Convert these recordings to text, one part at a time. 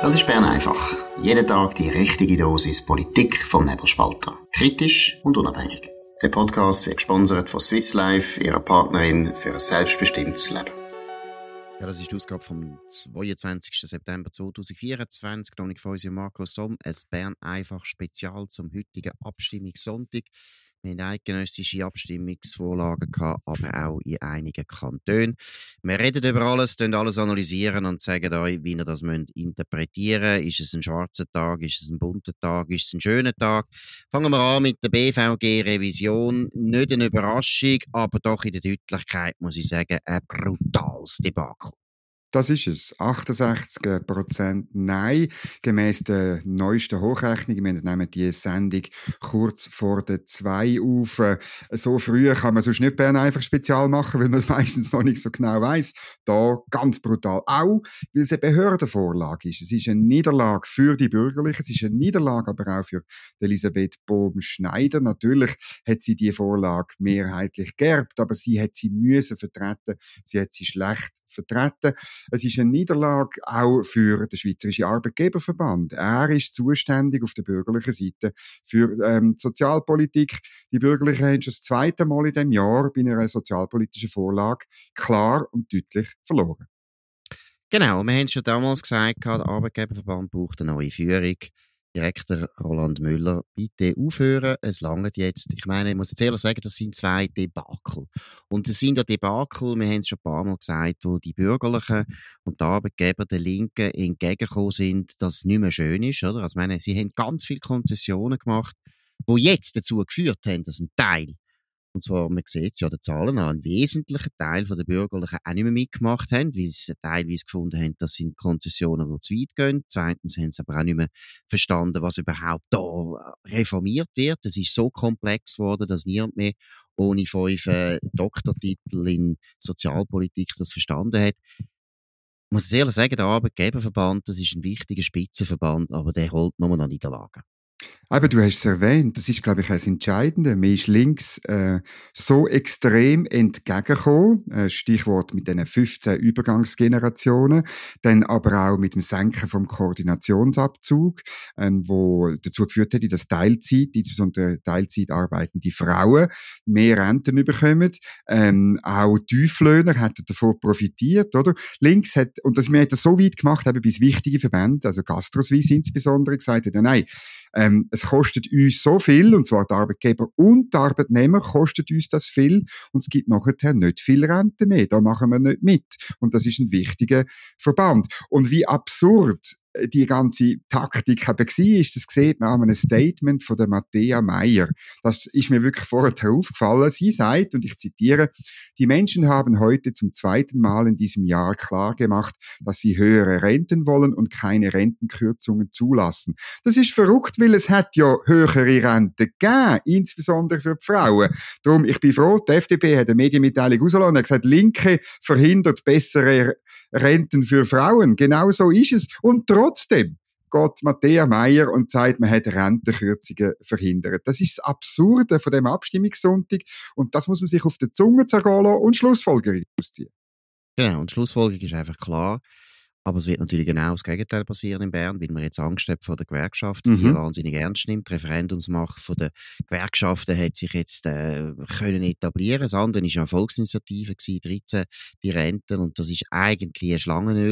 Das ist Bern einfach. Jeden Tag die richtige Dosis Politik vom Nebelspalter. Kritisch und unabhängig. Der Podcast wird gesponsert von Swiss Life, ihrer Partnerin für ein selbstbestimmtes Leben. Ja, das ist die Ausgabe vom 22. September 2024. Dominik Feusi und Markus Somm. Ein Bern einfach Spezial zum heutigen Abstimmungssonntag. Wir hatten eidgenössische Abstimmungsvorlagen gehabt, aber auch in einigen Kantonen. Wir reden über alles, alles analysieren und sagen euch, wie ihr das interpretieren müsst. Ist es ein schwarzer Tag? Ist es ein bunter Tag? Ist es ein schöner Tag? Fangen wir an mit der BVG-Revision. Nicht eine Überraschung, aber doch in der Deutlichkeit, muss ich sagen, ein brutales Debakel. Das ist es. 68% Nein. Gemäss der neuesten Hochrechnung. Wir nehmen die Sendung kurz vor der 2 auf. So früh kann man sonst nicht Bern einfach spezial machen, weil man es meistens noch nicht so genau weiss. Da ganz brutal. Auch, weil es eine Behördenvorlage ist. Es ist eine Niederlage für die Bürgerlichen. Es ist eine Niederlage aber auch für Elisabeth Bohm-Schneider. Natürlich hat sie die Vorlage mehrheitlich geerbt, aber sie hat sie müssen vertreten. Sie hat sie schlecht vertreten. Es ist eine Niederlage auch für den Schweizerischen Arbeitgeberverband. Er ist zuständig auf der bürgerlichen Seite für die Sozialpolitik. Die Bürgerlichen haben schon das zweite Mal in diesem Jahr bei einer sozialpolitischen Vorlage klar und deutlich verloren. Genau, wir haben schon damals gesagt, der Arbeitgeberverband braucht eine neue Führung. Direktor Roland Müller, bitte aufhören, es langt jetzt. Ich meine, ich muss jetzt ehrlich sagen, das sind zwei Debakel. Und es sind ja Debakel, wir haben es schon ein paar Mal gesagt, wo die Bürgerlichen und die Arbeitgeber der Linken entgegengekommen sind, dass es nicht mehr schön ist. Oder? Also, ich meine, sie haben ganz viele Konzessionen gemacht, die jetzt dazu geführt haben, dass ein Teil, und zwar, man sieht es ja den Zahlen an, ein wesentlicher Teil der Bürgerlichen auch nicht mehr mitgemacht haben, weil sie teilweise gefunden haben, das sind Konzessionen, die zu weit gehen. Zweitens haben sie aber auch nicht mehr verstanden, was überhaupt da reformiert wird. Es ist so komplex geworden, dass niemand mehr ohne 5 Doktortitel in Sozialpolitik das verstanden hat. Ich muss ehrlich sagen, der Arbeitgeberverband, das ist ein wichtiger Spitzenverband, aber der holt nur noch Niederlagen. Aber du hast es erwähnt, das ist, glaube ich, das Entscheidende. Man ist links so extrem entgegengekommen, Stichwort mit den 15 Übergangsgenerationen, dann aber auch mit dem Senken vom Koordinationsabzug, wo dazu geführt hat, dass Teilzeit, insbesondere Teilzeit arbeitende Frauen, mehr Renten bekommen. Auch Tieflöhner hätten davon profitiert, oder? Links hat, und das, man hat das so weit gemacht, eben bis wichtige Verbände, also GastroSuisse insbesondere, gesagt haben, nein, es kostet uns so viel, und zwar die Arbeitgeber und die Arbeitnehmer kostet uns das viel, und es gibt nachher nicht viel Rente mehr. Da machen wir nicht mit. Und das ist ein wichtiger Verband. Und wie absurd die ganze Taktik eben war, das sieht man an einem Statement von der Matthäa Meier. Das ist mir wirklich vorher aufgefallen. Sie sagt, und ich zitiere, die Menschen haben heute zum zweiten Mal in diesem Jahr klar gemacht, dass sie höhere Renten wollen und keine Rentenkürzungen zulassen. Das ist verrückt, weil es hat ja höhere Renten gegeben, insbesondere für die Frauen. Darum, ich bin froh, die FDP hat eine Medienmitteilung rausgelassen und hat gesagt, Linke verhindert bessere Renten für Frauen. Genau so ist es. Und trotzdem geht Matthäa Meier und sagt, man hat Rentenkürzungen verhindert. Das ist das Absurde von dem Abstimmungssonntag, und das muss man sich auf der Zunge zergehen lassen und Schlussfolgerung ausziehen. Genau, und die Schlussfolgerung ist einfach klar. Aber es wird natürlich genau das Gegenteil passieren in Bern, weil man jetzt Angst hat vor der Gewerkschaften, die wahnsinnig ernst nimmt. Die Referendumsmacht von der Gewerkschaften hat sich jetzt können etablieren. Das andere war eine Volksinitiative, 13 die Renten, und das ist eigentlich eine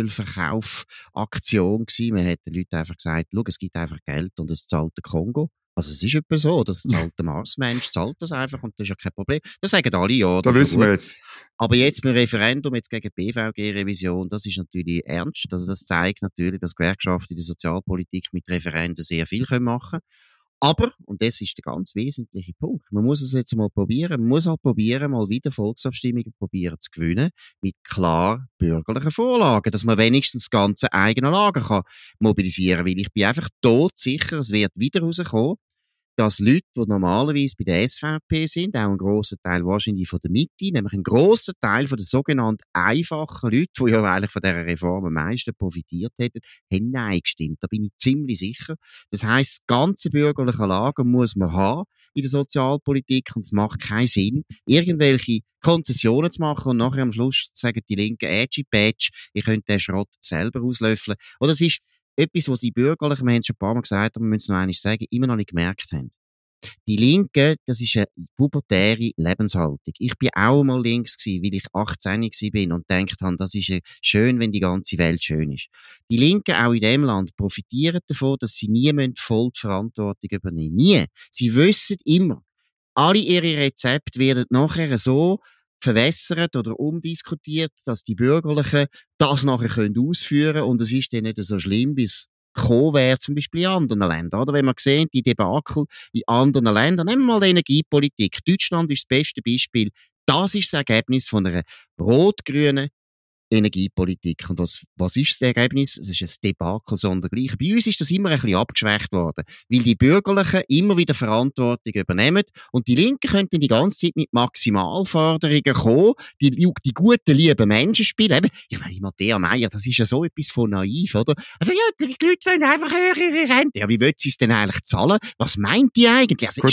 Schlangenölverkaufaktion gewesen. Man hat den Leuten einfach gesagt, schau, es gibt einfach Geld und es zahlt der Kongo. Also es ist etwa so, das zahlt der Marsmensch, zahlt das einfach, und das ist ja kein Problem. Das sagen alle, ja. Da wissen wir jetzt. Aber jetzt beim Referendum jetzt gegen die BVG-Revision, das ist natürlich ernst. Also das zeigt natürlich, dass Gewerkschaften in der Sozialpolitik mit Referenden sehr viel machen können. Aber, und das ist der ganz wesentliche Punkt, man muss es jetzt mal probieren, man muss halt probieren, mal wieder Volksabstimmungen probieren zu gewinnen, mit klar bürgerlichen Vorlagen, dass man wenigstens das ganze eigene Lager kann mobilisieren kann. Weil ich bin einfach todsicher, es wird wieder rauskommen, dass Leute, die normalerweise bei der SVP sind, auch ein grosser Teil wahrscheinlich von der Mitte, nämlich ein grosser Teil von den sogenannten einfachen Leuten, die ja eigentlich von dieser Reform am meisten profitiert hätten, haben Nein gestimmt. Da bin ich ziemlich sicher. Das heisst, das ganze bürgerliche Lager muss man haben in der Sozialpolitik, und es macht keinen Sinn, irgendwelche Konzessionen zu machen und nachher am Schluss sagen die Linken, Badge, ihr könnt den Schrott selber auslöffeln. Oder es ist etwas, was die Bürgerlichen, wir haben es schon ein paar Mal gesagt, aber wir müssen es noch einmal sagen, immer noch nicht gemerkt haben. Die Linke, das ist eine pubertäre Lebenshaltung. Ich bin auch mal links gewesen, weil ich 18 bin und gedacht habe, das ist schön, wenn die ganze Welt schön ist. Die Linken auch in diesem Land profitieren davon, dass sie nie voll die Verantwortung übernehmen. Nie. Sie wissen immer, alle ihre Rezepte werden nachher so verwässert oder umdiskutiert, dass die Bürgerlichen das nachher ausführen können und es ist dann nicht so schlimm, wie es gekommen wäre, zum Beispiel in anderen Ländern. Oder? Wenn man sehen, die Debakel in anderen Ländern, nehmen wir mal die Energiepolitik. Deutschland ist das beste Beispiel. Das ist das Ergebnis von einer rot-grünen Energiepolitik. Und was ist das Ergebnis? Es ist ein Debakel sondergleichen. Bei uns ist das immer ein bisschen abgeschwächt worden, weil die Bürgerlichen immer wieder Verantwortung übernehmen und die Linken könnten die ganze Zeit mit Maximalforderungen kommen, die guten, lieben Menschen spielen. Eben, ich meine, Matthäa Meier, das ist ja so etwas von naiv, oder? Also, ja, die Leute wollen einfach ihre Rente. Ja, wie wollen sie es denn eigentlich zahlen? Was meint die eigentlich? Also,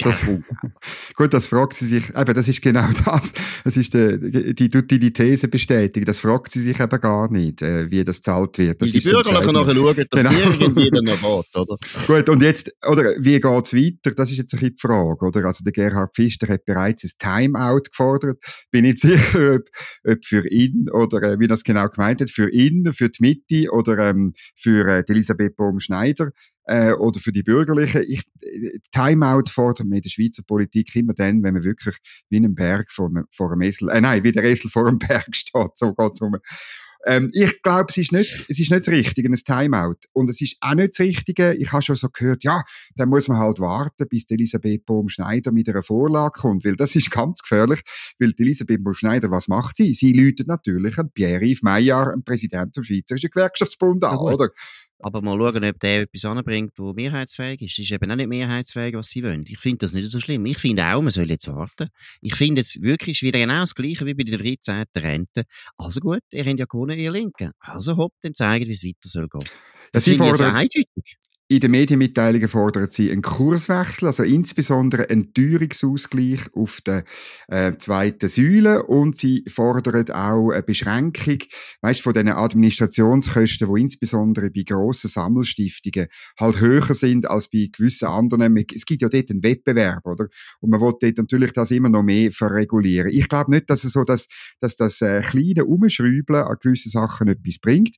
gut, das fragt sie sich, eben, das ist genau das. Das ist die These bestätigt. Das fragt sie sich eben gar nicht, wie das gezahlt wird. Das die Bürgerlichen nachher schauen, dass genau. Irgendwie dann noch geht, oder? Gut, und jetzt, oder, wie geht's weiter? Das ist jetzt ein bisschen die Frage, oder? Also, der Gerhard Pfister hat bereits ein Timeout gefordert. Bin nicht sicher, ob für ihn, oder, wie das genau gemeint hat, für ihn, für die Mitte, oder, für Elisabeth Bohm-Schneider, oder für die Bürgerlichen. Timeout fordert man in der Schweizer Politik immer dann, wenn man wirklich wie ein Berg vor einem Esel, wie der Esel vor einem Berg steht, so geht's um. Ich glaube, es ist nicht das Richtige, ein Timeout. Und es ist auch nicht das Richtige, ich habe schon so gehört, ja, dann muss man halt warten, bis die Elisabeth Bohm-Schneider mit einer Vorlage kommt, weil das ist ganz gefährlich, weil die Elisabeth Bohm-Schneider, was macht sie? Sie läutet natürlich Pierre-Yves Maillard, dem Präsidenten vom Schweizerischen Gewerkschaftsbund an, oder? Aber mal schauen, ob der etwas anbringt, das mehrheitsfähig ist. Es ist eben auch nicht mehrheitsfähig, was sie wollen. Ich finde das nicht so schlimm. Ich finde auch, man soll jetzt warten. Ich finde es wirklich wieder genau das Gleiche wie bei der 13. Rente. Also gut, ihr habt ja gewonnen, ihr Linken. Also hopp, dann zeigen, wie es weiter soll gehen. Das finde ich so eindeutig. In den Medienmitteilungen fordern sie einen Kurswechsel, also insbesondere einen Teuerungsausgleich auf der zweiten Säule, und sie fordern auch eine Beschränkung, von diesen Administrationskosten, die insbesondere bei grossen Sammelstiftungen halt höher sind als bei gewissen anderen. Es gibt ja dort einen Wettbewerb, oder? Und man will dort natürlich das immer noch mehr verregulieren. Ich glaube nicht, dass das kleine Umschrauben an gewissen Sachen etwas bringt.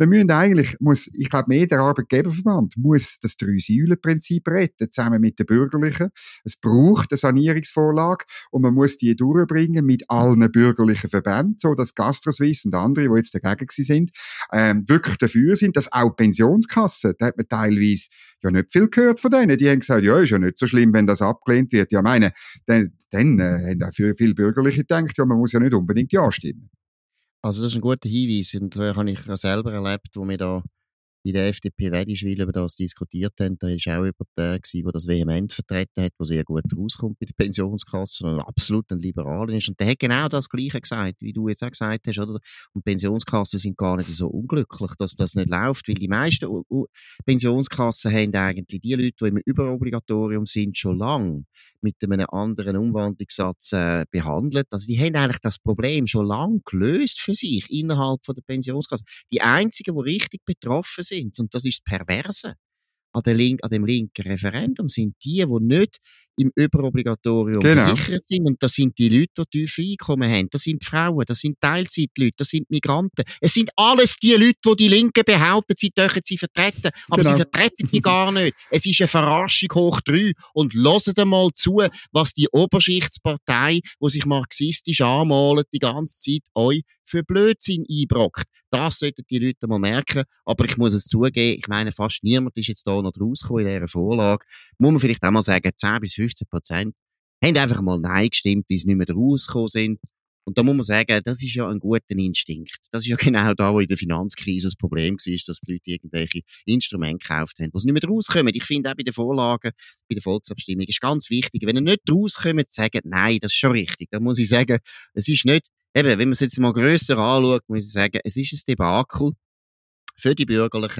Ich glaube, mehr der Arbeitgeberverband muss das Drei-Säulen-Prinzip retten, zusammen mit den Bürgerlichen. Es braucht eine Sanierungsvorlage und man muss die durchbringen mit allen bürgerlichen Verbänden, so dass GastroSuisse und andere, die jetzt dagegen sind, wirklich dafür sind, dass auch Pensionskassen, da hat man teilweise ja nicht viel gehört von denen, die haben gesagt, ja, ist ja nicht so schlimm, wenn das abgelehnt wird. Ja, meine, dann haben auch viele Bürgerliche gedacht, ja, man muss ja nicht unbedingt Ja stimmen. Also das ist ein guter Hinweis und habe ich ja selber erlebt, wo wir da bei der FDP Wedischwil über das diskutiert haben. Da war auch jemand der das vehement vertreten hat, der sehr gut rauskommt bei den Pensionskassen und absolut ein Liberaler ist. Und der hat genau das Gleiche gesagt, wie du jetzt auch gesagt hast, oder? Und Pensionskassen sind gar nicht so unglücklich, dass das nicht läuft, weil die meisten Pensionskassen haben eigentlich die Leute, die im Überobligatorium sind, schon lange mit einem anderen Umwandlungssatz behandelt. Also die haben eigentlich das Problem schon lange gelöst für sich innerhalb von der Pensionskasse. Die einzigen, die richtig betroffen sind, und das ist das Perverse an dem linken Referendum, sind die nicht im Überobligatorium versichert sind. Und das sind die Leute, die tiefe Einkommen haben. Das sind Frauen, das sind Teilzeitleute, das sind Migranten. Es sind alles die Leute, die Linken behaupten, sie dürfen sie vertreten. Aber sie vertreten die gar nicht. Es ist eine Verarschung hoch 3. Und hört mal zu, was die Oberschichtspartei, die sich marxistisch anmalt, die ganze Zeit euch für Blödsinn einbrockt. Das sollten die Leute mal merken. Aber ich muss es zugeben, ich meine, fast niemand ist jetzt da noch rausgekommen in dieser Vorlage. Muss man vielleicht auch mal sagen, 10-15% haben einfach mal Nein gestimmt, weil sie nicht mehr rausgekommen sind. Und da muss man sagen, das ist ja ein guter Instinkt. Das ist ja genau da, wo in der Finanzkrise das Problem war, dass die Leute irgendwelche Instrumente gekauft haben, wo sie nicht mehr rauskommen. Ich finde auch bei den Vorlagen, bei der Volksabstimmung ist ganz wichtig, wenn ihr nicht rauskommt, sagen, nein, das ist schon richtig. Da muss ich sagen, es ist nicht, eben, wenn man es jetzt mal grösser anschaut, muss ich sagen, es ist ein Debakel für die Bürgerlichen,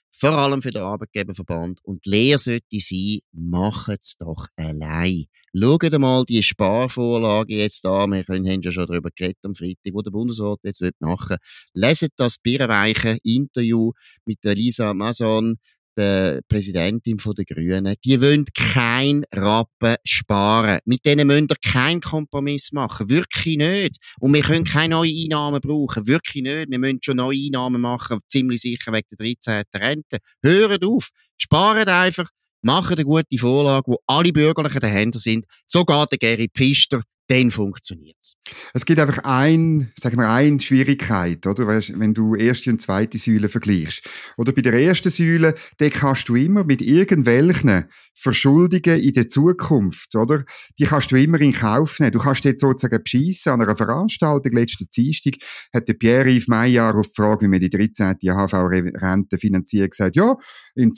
vor allem für den Arbeitgeberverband. Und die Lehre sollte sein, macht es doch allein. Schaut mal die Sparvorlage jetzt an. Wir haben ja schon darüber geredet am Freitag, wo der Bundesrat jetzt machen will. Leset das birrenweiche Interview mit der Lisa Mazon, der Präsidentin der Grünen. Die wollen kein Rappen sparen. Mit denen müsst ihr keinen Kompromiss machen. Wirklich nicht. Und wir können keine neuen Einnahmen brauchen. Wirklich nicht. Wir müssen schon neue Einnahmen machen, ziemlich sicher wegen der 13. Rente. Hört auf. Spart einfach. Machen eine gute Vorlage, wo alle Bürgerlichen dahinter sind. Sogar der Geri Pfister. Dann funktioniert's. Es gibt einfach eine Schwierigkeit, oder? Wenn du erste und zweite Säule vergleichst. Oder bei der ersten Säule, da kannst du immer mit irgendwelchen Verschuldungen in der Zukunft, oder? Die kannst du immer in Kauf nehmen. Du kannst jetzt sozusagen beschissen. An einer Veranstaltung letzten Dienstag hat der Pierre-Yves Maillard auf die Frage, wie wir die 13. AHV-Rente finanzieren, gesagt, ja, in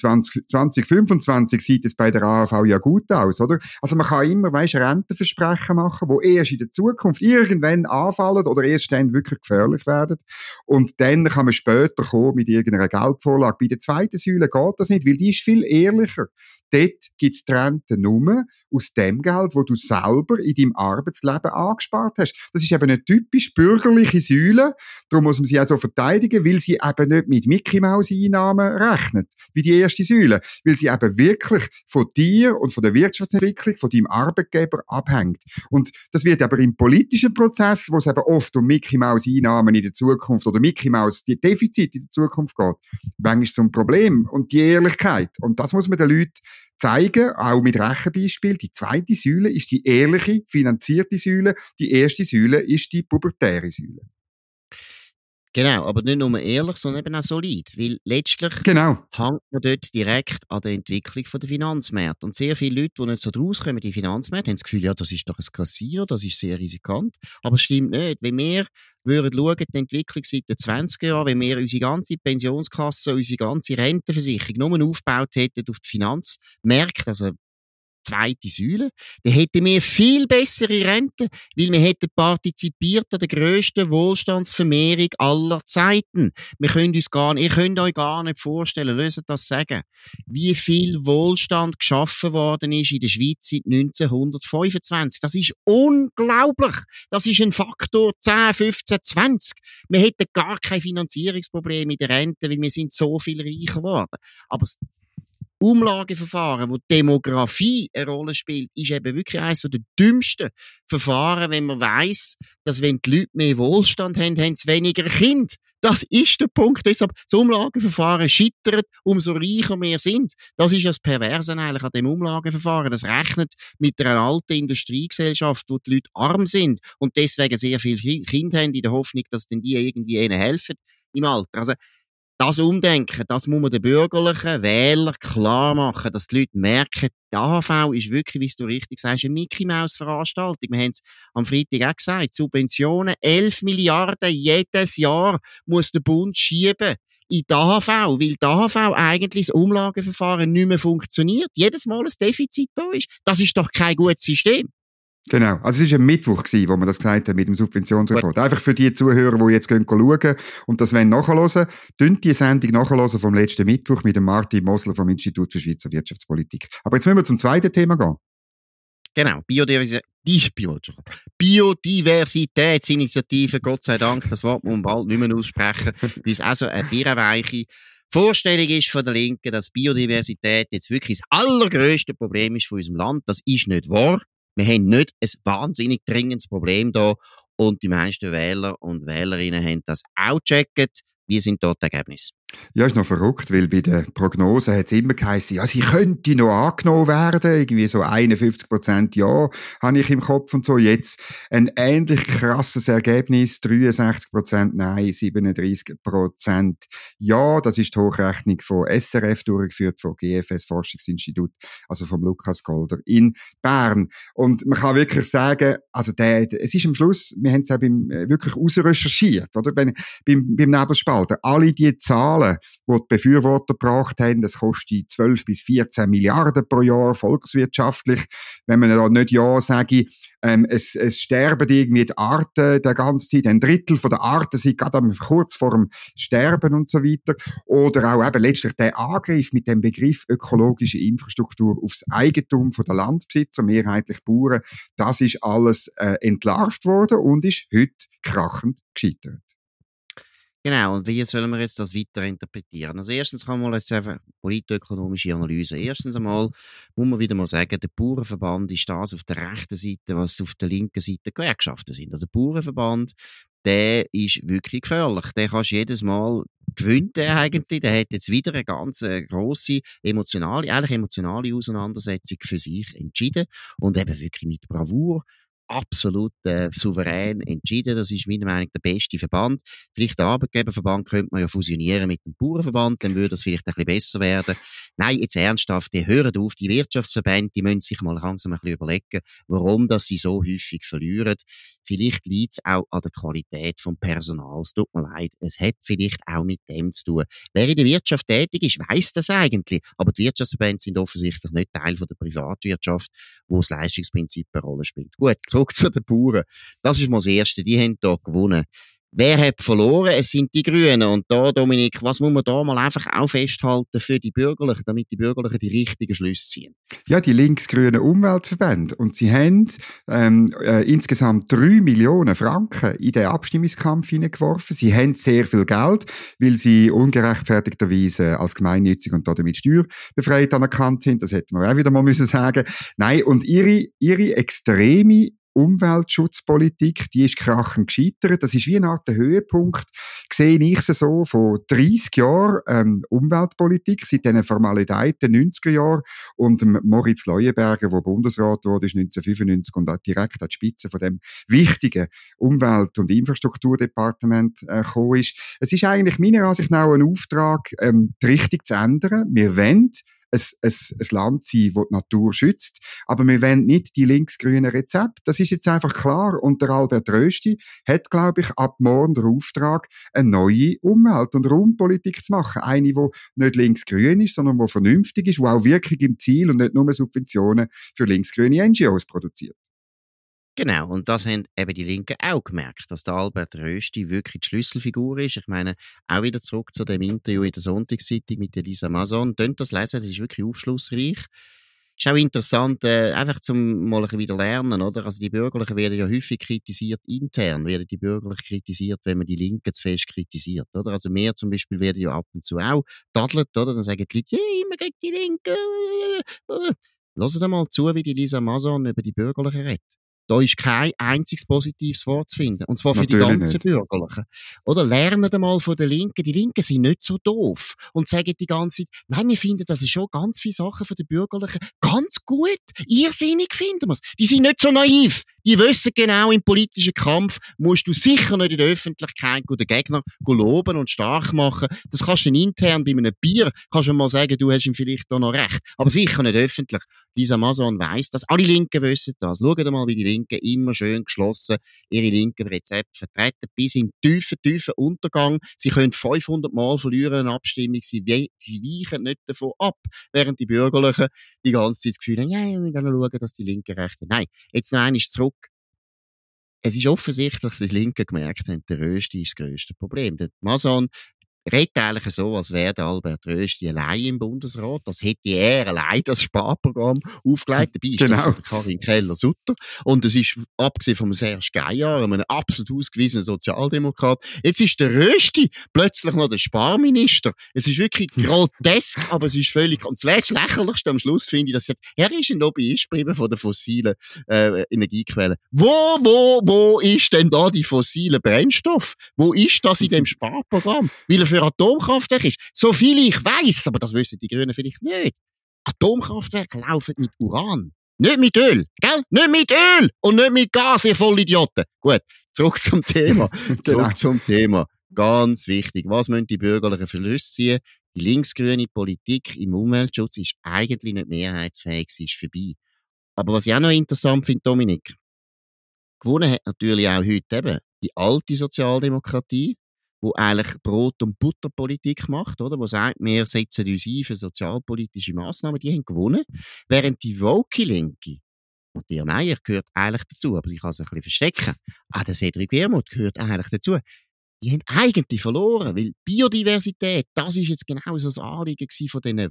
2025 sieht es bei der AHV ja gut aus, oder? Also man kann immer, Rentenversprechen machen, wo erst in der Zukunft irgendwann anfallen oder erst dann wirklich gefährlich werden. Und dann kann man später kommen mit irgendeiner Geldvorlage. Bei der zweiten Säule geht das nicht, weil die ist viel ehrlicher. Dort gibt es die Rente nur aus dem Geld, das du selber in deinem Arbeitsleben angespart hast. Das ist eben eine typisch bürgerliche Säule. Darum muss man sie auch so verteidigen, weil sie eben nicht mit Mickey-Maus-Einnahmen rechnet, wie die erste Säule. Weil sie eben wirklich von dir und von der Wirtschaftsentwicklung, von deinem Arbeitgeber abhängt. Und das wird aber im politischen Prozess, wo es eben oft um Mickey-Maus-Einnahmen in der Zukunft oder Mickey-Maus-Defizit in der Zukunft geht, manchmal zum Problem. Und die Ehrlichkeit. Und das muss man den Leuten zeigen, auch mit Rechenbeispiel. Die zweite Säule ist die ehrliche, finanzierte Säule. Die erste Säule ist die pubertäre Säule. Genau, aber nicht nur ehrlich, sondern eben auch solid. Weil letztlich hängt man dort direkt an der Entwicklung der Finanzmärkte. Und sehr viele Leute, die nicht so draus kommen, die Finanzmärkte, haben das Gefühl, ja, das ist doch ein Casino, das ist sehr riskant. Aber es stimmt nicht. Wenn wir würden schauen, die Entwicklung seit den 20er Jahren, wenn wir unsere ganze Pensionskasse, unsere ganze Rentenversicherung nur aufgebaut hätten auf die Finanzmärkte, also zweite Säule, dann hätten wir viel bessere Renten, weil wir hätten partizipiert an der grössten Wohlstandsvermehrung aller Zeiten. Ihr könnt euch gar nicht vorstellen, löst das sagen, wie viel Wohlstand geschaffen worden ist in der Schweiz seit 1925. Das ist unglaublich. Das ist ein Faktor 10, 15, 20. Wir hätten gar kein Finanzierungsproblem in der Rente, weil wir sind so viel reicher geworden. Aber Umlageverfahren, wo Demografie eine Rolle spielt, ist eben wirklich eines der dümmsten Verfahren, wenn man weiss, dass wenn die Leute mehr Wohlstand haben, haben sie weniger Kinder. Das ist der Punkt. Deshalb, das Umlageverfahren scheitert, umso reicher wir sind. Das ist das Perverse eigentlich an dem Umlageverfahren. Das rechnet mit einer alten Industriegesellschaft, wo die Leute arm sind und deswegen sehr viele Kinder haben, in der Hoffnung, dass dann die irgendwie ihnen helfen im Alter. Also, das Umdenken, das muss man den bürgerlichen Wählern klar machen, dass die Leute merken, die AHV ist wirklich, wie du richtig sagst, eine Mickey-Maus-Veranstaltung. Wir haben es am Freitag auch gesagt, Subventionen, 11 Milliarden jedes Jahr muss der Bund schieben in die AHV, weil die AHV eigentlich das Umlageverfahren nicht mehr funktioniert. Jedes Mal ein Defizit da ist. Das ist doch kein gutes System. Genau. Also es war am Mittwoch, wo man das gesagt hat mit dem Subventionsreport. Einfach für die Zuhörer, die jetzt schauen und das nachhören, die Sendung nachhören vom letzten Mittwoch mit dem Martin Mosler vom Institut für Schweizer Wirtschaftspolitik. Aber jetzt müssen wir zum zweiten Thema gehen. Genau, Biodiversitätsinitiative, Gott sei Dank, das Wort muss man bald nicht mehr aussprechen, weil es auch so eine birrenweiche Vorstellung ist von der Linken, dass Biodiversität jetzt wirklich das allergrößte Problem ist von unserem Land. Das ist nicht wahr. Wir haben nicht ein wahnsinnig dringendes Problem da und die meisten Wähler und Wählerinnen haben das auch gecheckt. Wie sind dort die Ergebnisse? Ja, ist noch verrückt, weil bei den Prognosen hat es immer geheißen, ja, sie könnte noch angenommen werden, irgendwie so 51% ja, habe ich im Kopf und so. Jetzt ein ähnlich krasses Ergebnis, 63% nein, 37% ja. Das ist die Hochrechnung von SRF durchgeführt, von GFS Forschungsinstitut, also vom Lukas Golder in Bern. Und man kann wirklich sagen, also es ist am Schluss, wir haben es auch wirklich ausrecherchiert, oder? Beim Nebelspalter, alle die Zahlen, Zahlen, die die Befürworter gebracht haben, das kostet 12 bis 14 Milliarden pro Jahr volkswirtschaftlich. Wenn man da nicht Ja sage, es sterben irgendwie die Arten der ganzen Zeit, ein Drittel von der Arten sind gerade kurz vor dem Sterben und so weiter. Oder auch eben letztlich der Angriff mit dem Begriff ökologische Infrastruktur aufs Eigentum der Landbesitzer, mehrheitlich Bauern, das ist alles entlarvt worden und ist heute krachend gescheitert. Genau, und wie sollen wir jetzt das weiter interpretieren? Also erstens kann man jetzt einfach politökonomische Analyse. Erstens einmal muss man wieder mal sagen, der Bauernverband ist das auf der rechten Seite, was auf der linken Seite Gewerkschaften sind. Also der Bauernverband, der ist wirklich gefährlich. Der kannst jedes Mal gewinnt er eigentlich. Der hat jetzt wieder eine ganz grosse emotionale Auseinandersetzung für sich entschieden und eben wirklich mit Bravour absolut souverän entschieden. Das ist meiner Meinung nach der beste Verband. Vielleicht der Arbeitgeberverband könnte man ja fusionieren mit dem Bauernverband, dann würde das vielleicht ein bisschen besser werden. Nein, jetzt ernsthaft, die hören auf, die Wirtschaftsverbände, die müssen sich mal langsam ein bisschen überlegen, warum dass sie so häufig verlieren. Vielleicht liegt es auch an der Qualität vom Personal. Es tut mir leid, es hat vielleicht auch mit dem zu tun. Wer in der Wirtschaft tätig ist, weiss das eigentlich, aber die Wirtschaftsverbände sind offensichtlich nicht Teil von der Privatwirtschaft, wo das Leistungsprinzip eine Rolle spielt. Gut, zurück zu den Bauern. Das ist mal das Erste, die haben hier gewonnen. Wer hat verloren? Es sind die Grünen. Und da, Dominik, was muss man da mal einfach auch festhalten für die Bürgerlichen, damit die Bürgerlichen die richtigen Schlüsse ziehen? Ja, die linksgrünen Umweltverbände. Und sie haben insgesamt 3 Millionen Franken in den Abstimmungskampf hineingeworfen. Sie haben sehr viel Geld, weil sie ungerechtfertigterweise als gemeinnützig und damit steuerbefreit anerkannt sind. Das hätten wir auch wieder mal müssen sagen. Nein, und ihre extreme Umweltschutzpolitik, die ist krachend gescheitert. Das ist wie eine Art Höhepunkt, sehe ich es so, von 30 Jahren Umweltpolitik, seit den Formalitäten 90er Jahren und Moritz Leuenberger, der Bundesrat wurde, ist 1995 und auch direkt an die Spitze von dem wichtigen Umwelt- und Infrastrukturdepartement gekommen ist. Es ist eigentlich meiner Ansicht nach ein Auftrag, die Richtung zu ändern. Wir wollen ein Land sein, das die Natur schützt. Aber wir wollen nicht die linksgrünen Rezepte. Das ist jetzt einfach klar. Und der Albert Rösti hat, glaube ich, ab morgen den Auftrag, eine neue Umwelt- und Raumpolitik zu machen. Eine, die nicht linksgrün ist, sondern die vernünftig ist, die auch wirklich im Ziel und nicht nur Subventionen für linksgrüne NGOs produziert. Genau, und das haben eben die Linken auch gemerkt, dass der Albert Rösti wirklich die Schlüsselfigur ist. Ich meine, auch wieder zurück zu dem Interview in der Sonntagszeitung mit Elisa Mazon. Tönt das lesen, das ist wirklich aufschlussreich. Ist auch interessant, einfach zum mal ein bisschen wieder lernen, oder? Also die Bürgerlichen werden ja häufig kritisiert, intern werden die Bürgerlichen kritisiert, wenn man die Linken zu fest kritisiert, oder? Also wir zum Beispiel werden ja ab und zu auch tadelt, oder? Dann sagen die Leute, ja, immer gegen die Linken. Hört mal zu, wie die Elisa Mazon über die Bürgerlichen redet. Da ist kein einziges positives Wort zu finden. Und zwar für Natürlich die ganzen nicht. Bürgerlichen. Oder lernen einmal von den Linken. Die Linken sind nicht so doof. Und sagen die ganze Zeit, nein, wir finden das schon ganz viele Sachen von den Bürgerlichen ganz gut. Irrsinnig finden wir es. Die sind nicht so naiv. Die wissen genau, im politischen Kampf musst du sicher nicht in der Öffentlichkeit den Gegner loben und stark machen. Das kannst du dann intern bei einem Bier, kannst du mal sagen, du hast ihm vielleicht da noch recht. Aber sicher nicht öffentlich. Lisa Mazon weiss das. Alle Linken wissen das. Schaut mal, wie die Linken immer schön geschlossen ihre linken Rezepte vertreten, bis im tiefen Untergang. Sie können 500 Mal verlieren in einer Abstimmung. Sie weichen nicht davon ab. Während die Bürgerlichen die ganze Zeit das Gefühl haben, ja, wir müssen schauen, dass die Linken recht haben. Nein, jetzt noch einmal zurück. Es ist offensichtlich, dass die Linken gemerkt haben, der Rösti ist das grösste Problem. Der Mazon redet eigentlich so, als wäre der Albert Rösti allein im Bundesrat. Das hätte er allein das Sparprogramm aufgelegt. Dabei ist das von der Karin Keller-Sutter. Und es ist, abgesehen vom Serge Gayar, einem absolut ausgewiesenen Sozialdemokrat, jetzt ist der Rösti plötzlich noch der Sparminister. Es ist wirklich grotesk, aber es ist völlig, und das Lächerlichste am Schluss finde ich, dass er ist ein Lobbyist geblieben von den fossilen Energiequellen. Wo ist denn da die fossilen Brennstoff? Wo ist das in dem Sparprogramm? Weil er für Atomkraftwerke ist. So viel ich weiss, aber das wissen die Grünen vielleicht nicht. Atomkraftwerke laufen mit Uran. Nicht mit Öl, gell? Nicht mit Öl und nicht mit Gas, ihr Vollidioten. Gut, zurück zum Thema. Ganz wichtig. Was müssen die Bürgerlichen für Schlüsse ziehen? Die linksgrüne Politik im Umweltschutz ist eigentlich nicht mehrheitsfähig, sie ist vorbei. Aber was ich auch noch interessant finde, Dominik, gewonnen hat natürlich auch heute eben die alte Sozialdemokratie. wo eigentlich Brot- und Butterpolitik macht, oder? Wo sagt, wir setzen uns ein für sozialpolitische Massnahmen, die haben gewonnen. Während die woke Linke, und der Meier gehört eigentlich dazu, aber ich kann es ein bisschen verstecken. Der Cedric Wermuth gehört eigentlich dazu. Die haben eigentlich verloren, weil Biodiversität, das ist jetzt genau so das Anliegen von diesen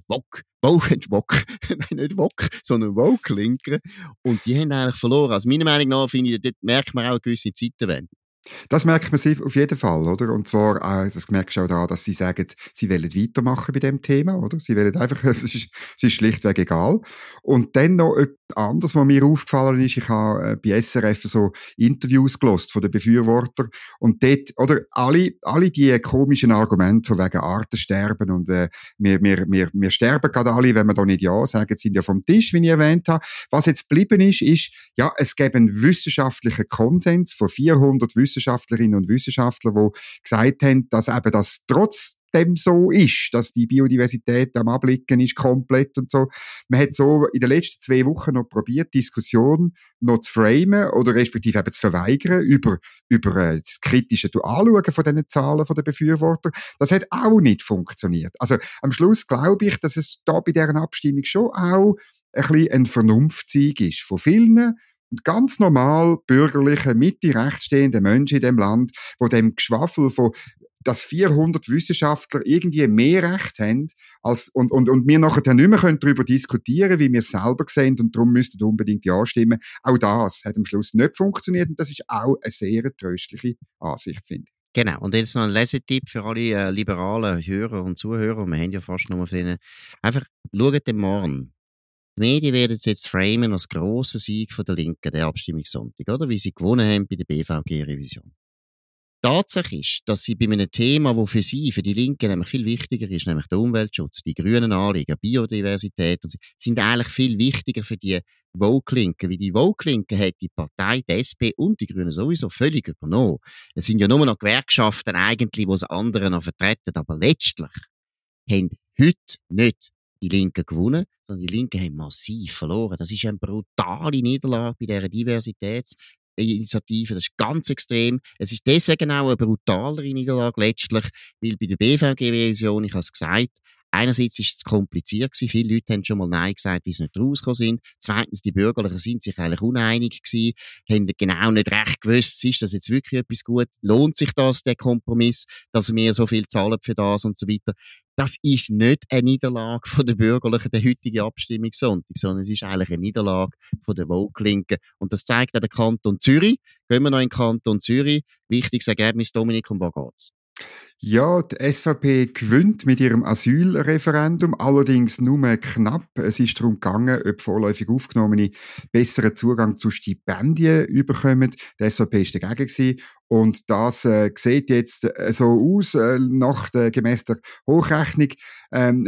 Woke, nein, nicht Woke, sondern Woke-Linken. Und die haben eigentlich verloren. Also meiner Meinung nach, finde ich, dort merkt man auch eine gewisse Zeitenwende. Das merkt man auf jeden Fall, oder? Und zwar, das merkst du auch daran, dass sie sagen, sie wollen weitermachen bei dem Thema, oder? Sie wollen einfach, es ist schlichtweg egal. Und dann noch etwas anderes, was mir aufgefallen ist, ich habe bei SRF so Interviews gehört von den Befürwortern und dort, oder? Alle die komischen Argumente von wegen Artensterben und wir sterben gerade alle, wenn wir da nicht Ja sagen, sind ja vom Tisch, wie ich erwähnt habe. Was jetzt geblieben ist, ja, es gibt einen wissenschaftlichen Konsens von 400 Wissenschaftlerinnen und Wissenschaftlern, die gesagt haben, dass eben das trotzdem so ist, dass die Biodiversität am Abblicken ist, komplett und so. Man hat so in den letzten 2 Wochen noch probiert, Diskussion noch zu framen oder respektive eben zu verweigern über das kritische Anschauen von diesen Zahlen von den Befürwortern. Das hat auch nicht funktioniert. Also am Schluss glaube ich, dass es da bei deren Abstimmung schon auch ein bisschen ein Vernunftsieg ist von vielen und ganz normal bürgerliche, Mitte-rechts stehende Menschen in dem Land, wo dem Geschwafel von dass 400 Wissenschaftler irgendwie mehr Recht haben und wir nachher nicht mehr darüber diskutieren können, wie wir es selber sehen und darum müssten unbedingt Ja stimmen. Auch das hat am Schluss nicht funktioniert und das ist auch eine sehr tröstliche Ansicht, finde ich. Genau. Und jetzt noch ein Lesetipp für alle liberalen Hörer und Zuhörer. Wir haben ja fast nur für einfach, schaut den morgen. Die Medien werden es jetzt framen als grossen Sieg von der Linken, der Abstimmungssonntag, oder? Wie sie gewonnen haben bei der BVG-Revision. Tatsache ist, dass sie bei einem Thema, das für sie, für die Linken nämlich viel wichtiger ist, nämlich der Umweltschutz, die grünen Anliegen, Biodiversität, und sind eigentlich viel wichtiger für die Woke-Linken. Wie die Woke-Linken hat die Partei, die SP und die Grünen sowieso völlig übernommen. Es sind ja nur noch Gewerkschaften eigentlich, die es anderen noch vertreten, aber letztlich haben heute nicht die Linken gewonnen, sondern die Linken haben massiv verloren. Das ist eine brutale Niederlage bei dieser Diversitätsinitiative. Das ist ganz extrem. Es ist deswegen auch eine brutalere Niederlage letztlich, weil bei der BVG-Revision, ich habe es gesagt, einerseits ist es kompliziert gewesen. Viele Leute haben schon mal Nein gesagt, wie sie nicht rausgekommen sind. Zweitens, die Bürgerlichen sind sich eigentlich uneinig gewesen, haben genau nicht recht gewusst, ist das jetzt wirklich etwas gut? Lohnt sich das, der Kompromiss, dass wir so viel zahlen für das und so weiter? Das ist nicht eine Niederlage von der Bürgerlichen, der heutige Abstimmungssonntag, sondern es ist eigentlich eine Niederlage von der Woke-Linken. Und das zeigt auch der Kanton Zürich. Gehen wir noch in den Kanton Zürich. Wichtiges Ergebnis, Dominik, um was geht's? Ja, die SVP gewinnt mit ihrem Asylreferendum, allerdings nur knapp. Es ist darum gegangen, ob vorläufig Aufgenommene besseren Zugang zu Stipendien bekommen. Die SVP war dagegen gewesen. Und das sieht jetzt so aus, gemäss der Hochrechnung haben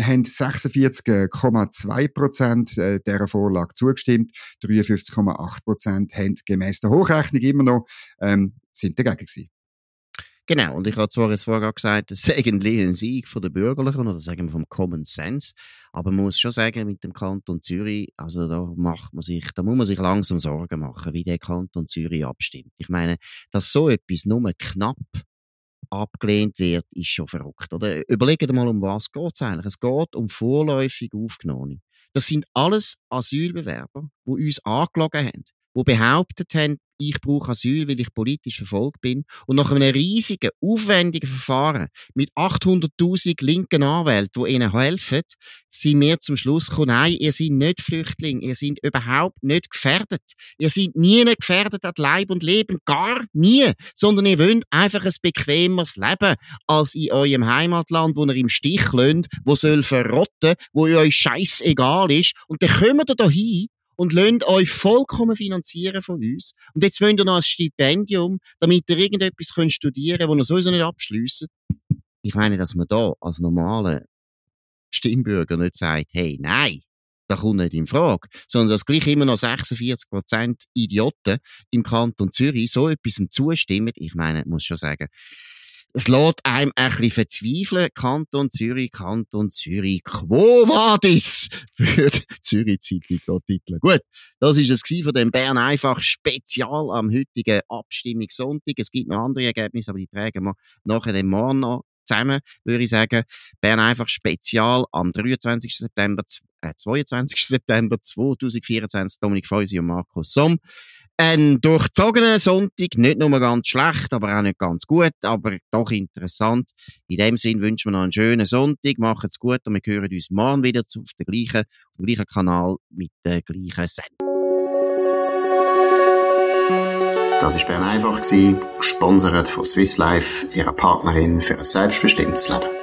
46,2% dieser Vorlage zugestimmt, 53,8% haben gemäss der Hochrechnung immer noch sind dagegen gewesen. Genau, und ich habe zwar jetzt vorher gesagt, es sei ein Sieg von der Bürgerlichen oder sagen wir vom Common Sense, aber man muss schon sagen, mit dem Kanton Zürich, also da muss man sich langsam Sorgen machen, wie der Kanton Zürich abstimmt. Ich meine, dass so etwas nur knapp abgelehnt wird, ist schon verrückt. Oder? Überlegt mal, um was es eigentlich? Es geht um vorläufig Aufgenommene. Das sind alles Asylbewerber, die uns angelogen haben, die behauptet haben, ich brauche Asyl, weil ich politisch verfolgt bin. Und nach einem riesigen, aufwendigen Verfahren mit 800'000 linken Anwälten, die ihnen helfen, sind wir zum Schluss gekommen, nein, ihr seid nicht Flüchtlinge, ihr seid überhaupt nicht gefährdet. Ihr seid nie gefährdet an Leib und Leben, gar nie. Sondern ihr wollt einfach ein bequemeres Leben als in eurem Heimatland, wo ihr im Stich lasst, wo soll verrotten, wo euch scheißegal ist. Und dann kommt ihr da hin und lasst euch vollkommen finanzieren von uns. Und jetzt wollt ihr noch ein Stipendium, damit ihr irgendetwas studieren könnt, das ihr sowieso nicht abschliessen. Ich meine, dass man da als normaler Stimmbürger nicht sagt, hey, nein, das kommt nicht in Frage, sondern dass gleich immer noch 46% Idioten im Kanton Zürich so etwas zustimmen. Ich meine, ich muss schon sagen, Es lässt einem ein bisschen verzweifeln. Kanton Zürich, Quo Vadis? Für die Zürich-Zeitung Titel. Gut, das war es von dem Bern einfach Spezial am heutigen Abstimmungssonntag. Es gibt noch andere Ergebnisse, aber die tragen wir nachher den morgen noch zusammen, würde ich sagen. Bern einfach Spezial am 22. September 2024, Dominik Feusi und Markus Somm. Ein durchzogener Sonntag, nicht nur ganz schlecht, aber auch nicht ganz gut, aber doch interessant. In dem Sinn wünschen wir noch einen schönen Sonntag, macht's gut und wir hören uns morgen wieder auf dem gleichen Kanal mit der gleichen Sendung. Das war Bern einfach, gesponsert von Swiss Life, ihrer Partnerin für ein selbstbestimmtes Leben.